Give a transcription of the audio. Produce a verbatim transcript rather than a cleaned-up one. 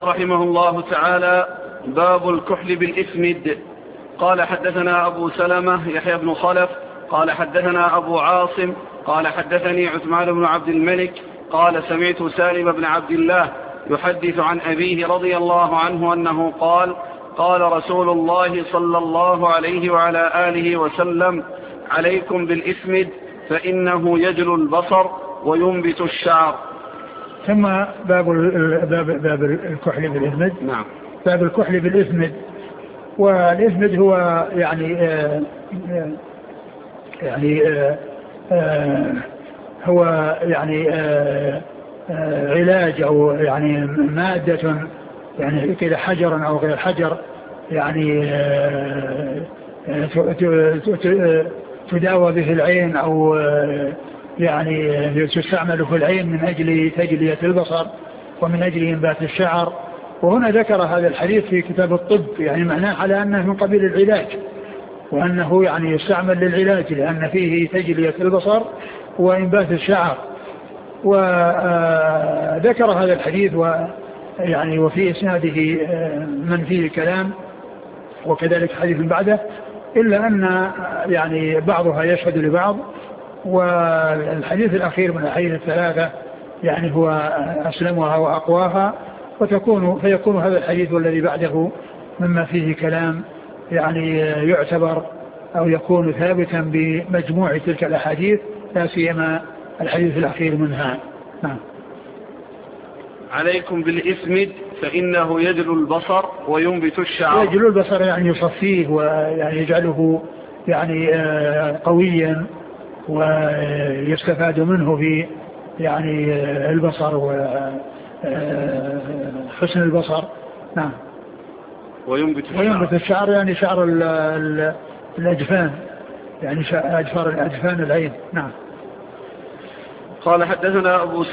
رحمه الله تعالى. باب الكحل بالإسمد. قال حدثنا أبو سلمة يحيى بن خلف قال حدثنا أبو عاصم قال حدثني عثمان بن عبد الملك قال سمعت سالم بن عبد الله يحدث عن أبيه رضي الله عنه أنه قال قال رسول الله صلى الله عليه وعلى آله وسلم: عليكم بالإسمد فإنه يجل البصر وينبت الشعر. ثم باب باب باب الكحل بالإسمد. نعم. باب الكحل بالإسمد. والإسمد هو يعني آه يعني آه آه هو يعني آه آه علاج أو يعني مادة يعني كذا حجر أو غير حجر يعني آه تداوى به العين أو يعني تستعمل في العين من أجل تجلية البصر ومن أجل إنبات الشعر. وهنا ذكر هذا الحديث في كتاب الطب، يعني معناه على أنه من قبيل العلاج، وأنه يعني يستعمل للعلاج لأن فيه تجلية البصر وإنبات الشعر. وذكر هذا الحديث ويعني وفي إسناده من فيه كلام وكذلك حديث بعده، إلا أن يعني بعضها يشهد لبعض. والحديث الأخير من الحديث الثلاثة يعني هو أسلمها وأقواها، وتكون فيكون هذا الحديث والذي بعده مما فيه كلام يعني يعتبر أو يكون ثابتا بمجموع تلك الأحاديث، لا سيما الحديث الأخير منها. نعم. عليكم بالإسمد فإنه يجل البصر وينبت الشعر. يجل البصر يعني يصفيه ويعني يجعله يعني قويا ويستفاد منه في يعني البصر وحسن البصر. نعم. وينبت الشعر. وينبت الشعر يعني شعر الأجفان، يعني أجفار الأجفان العين. نعم. قال حدثنا أبو